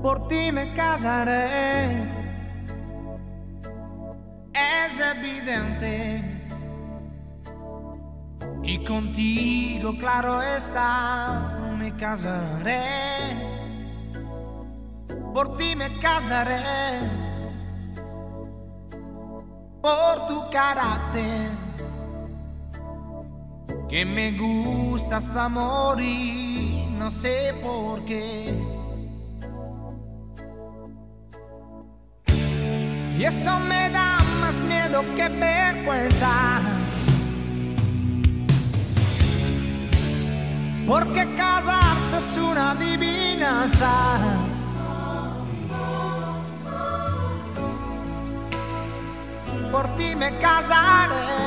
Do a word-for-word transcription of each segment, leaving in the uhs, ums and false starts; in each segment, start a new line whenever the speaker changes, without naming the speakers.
por ti me casaré. Es evidente, y contigo, claro está, me casaré. Por ti me casaré, por tu carácter, que me gusta hasta morir, no sé por qué. Y eso me da más miedo que vergüenza, porque casarse es una adivinanza. Por ti me casaré,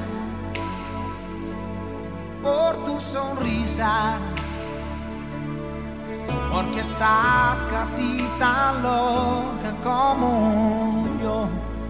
por tu sonrisa, porque estás casi tan loca como yo.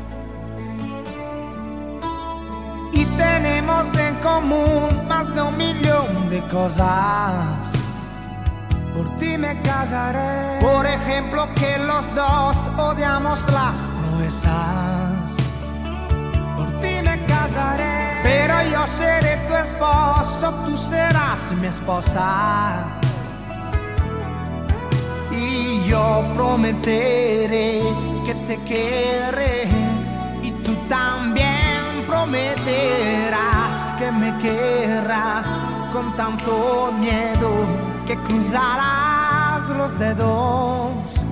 Y tenemos en común más de un millón de cosas. Por ti me casaré. Por ejemplo, que los dos odiamos las proezas. Por ti me casaré. Pero yo seré tu esposo, tú serás mi esposa. Y yo prometeré que te querré, y tú también prometerás que me querrás con tanto miedo que cruzarás los dedos.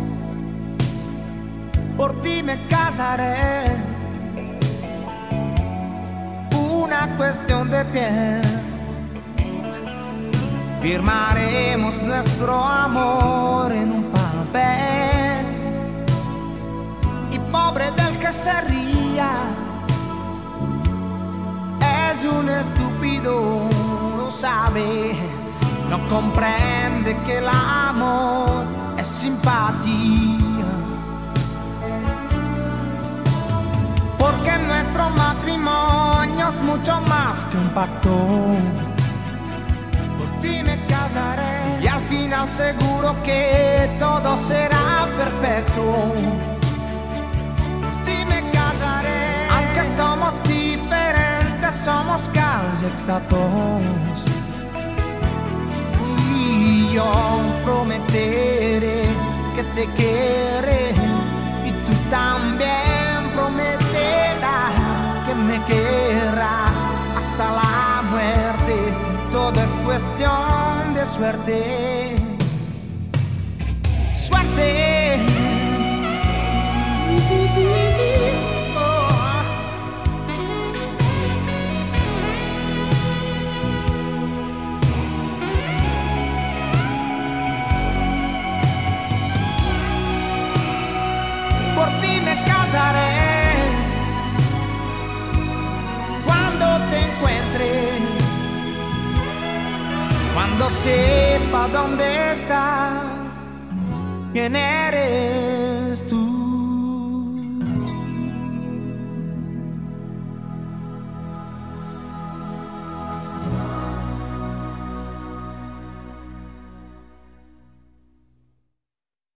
Por ti me casaré, una cuestión de piel. Firmaremos nuestro amor en un papel, y pobre del que se ría, es un estúpido, lo sabe, no comprende que el amor es simpatía. Porque nuestro matrimonio es mucho más que un pacto. Por ti me casaré, y al final seguro que todo será perfecto. Por ti me casaré, aunque somos diferentes, somos casi exactos. Y yo prometeré que te querré, y tú también prometerás que me querrás hasta la muerte. Todo es cuestión de suerte. Suerte. Oh. Por ti me casaré, cuando te encuentre, cuando sepa dónde estás, quién eres.